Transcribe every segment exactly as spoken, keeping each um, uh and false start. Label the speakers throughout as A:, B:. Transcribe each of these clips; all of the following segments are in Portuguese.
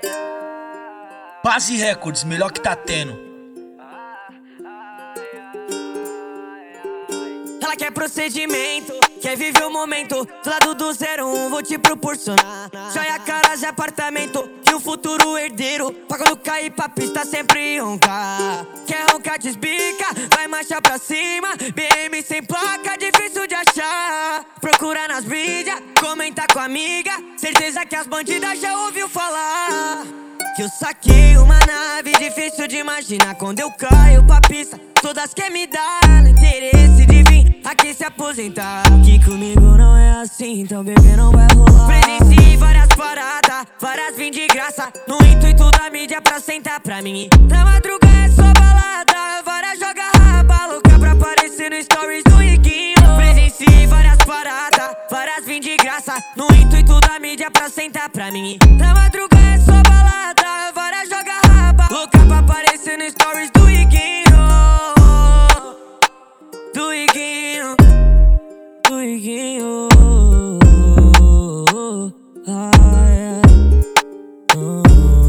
A: Base Records, melhor que tá tendo.
B: Ela quer procedimento, quer viver o momento. Do lado do zero um vou te proporcionar. Joia, caras de apartamento e o futuro herdeiro. Pra quando cair pra pista sempre roncar. Quer roncar, desbica, vai marchar pra cima. B M sem placa, difícil de achar. Procura nas mídias, comenta com a amiga. Certeza que as bandidas já ouviu falar que eu saquei uma nave, difícil de imaginar. Quando eu caio pra pista, todas querem me dar no interesse de vir aqui se aposentar. Que comigo não é assim, então bebê não vai rolar. Presenciei várias paradas, várias vim de graça. No intuito da mídia pra sentar pra mim. Na madrugada é só balada, várias joga raba louca pra aparecer no stories do Iguinho. Presenciei várias paradas, várias vim de graça. No intuito da mídia pra sentar pra mim. Na madrugada é só balada, várias joga raba louca pra aparecer no stories do Iguinho. Do Iguinho, do Iguinho. Ah, yeah. uh.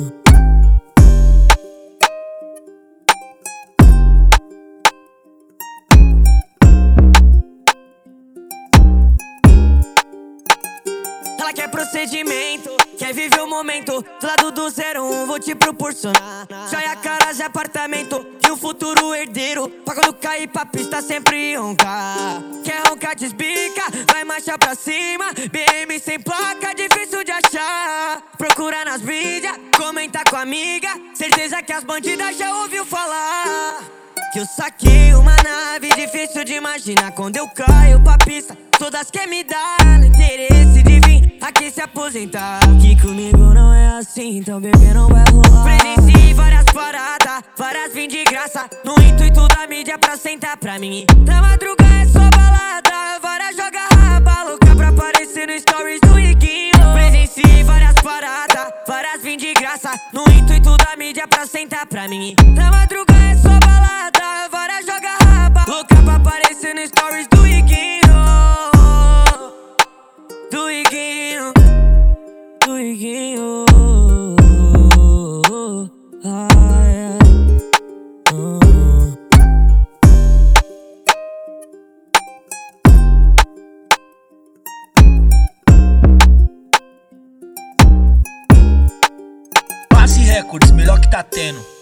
B: Ela quer procedimento, quer viver o momento. Do lado do zero um vou te proporcionar. Joia, caras de apartamento e o futuro herdeiro. Pra quando cair pra pista sempre roncar. Quer roncar, desbica, vai marchar pra cima. B M sem placa, difícil de achar. Procura nas mídias, comenta com a amiga. Certeza que as bandidas já ouviu falar que eu saquei uma nave, difícil de imaginar. Quando eu caio pra pista, todas querem me dar no interesse de vir aqui se aposentar. Que comigo não é assim, então bebê não vai rolar. Presenciei várias paradas, várias vim de graça. No intuito da mídia pra sentar pra mim. Na madrugada é só balada, várias joga raba louca pra aparecer no stories do Iguinho. Presenciei várias paradas, várias vim de graça. No intuito da mídia pra sentar pra mim. Na madrugada é só balada, várias joga raba louca pra aparecer no stories do Iguinho. Do Iguinho, do Iguinho. Ah, yeah. uh.
A: Base Records, melhor que tá tendo.